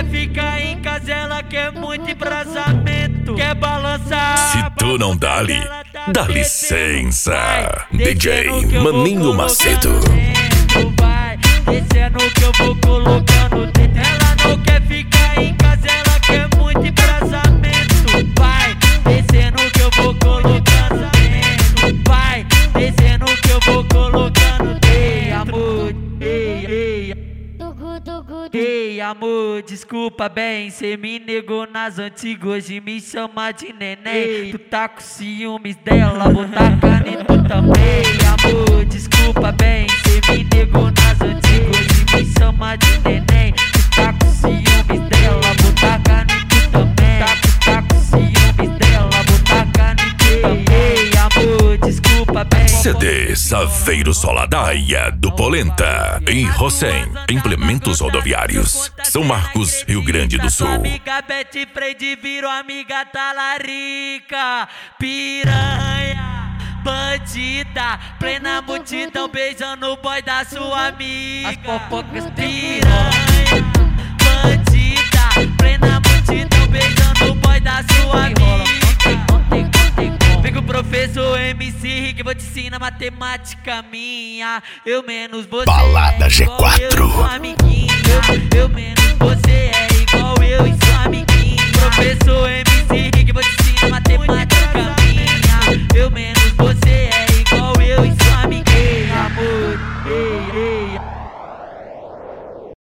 ficar em casa, ela quer muito embrasamento. Quer balançar. Se tu não dá-lhe, dá licença. DJ Maninho Macedo. Vai descendo que eu vou colocando dentro. Ela não quer ficar em casa, ela quer muito embrasamento. Vai descendo que eu vou colocando dentro. Vai descendo que eu vou colocando dentro. Ei, amor, ei, amor, desculpa bem, cê me negou nas antigas, hoje me chama de neném. Tu tá com ciúmes dela, vou tacar em tu também. Amor, desculpa bem, cê me negou nas antigas, hoje me chama de neném. Tu tá com ciúmes dela, vou tacar em tu também. Tá com ciúmes dela, vou tacar em tu também. Amor, desculpa bem. CD Saveiro Soladaia do Polenta, em Rossem, Implementos Rodoviários, São Marcos, Rio Grande do Sul. Amiga Betty Freire virou amiga talarica, piranha, bandida, plena multidão beijando o boy da sua amiga. As fofocas piranha, bandida, plena multidão beijando o boy da sua amiga. Vem com o professor MC Rick, vou te ensinar matemática minha. Eu menos você Balada é igual G4. eu, sua amiguinha. Eu menos você é igual eu e sua amiguinha.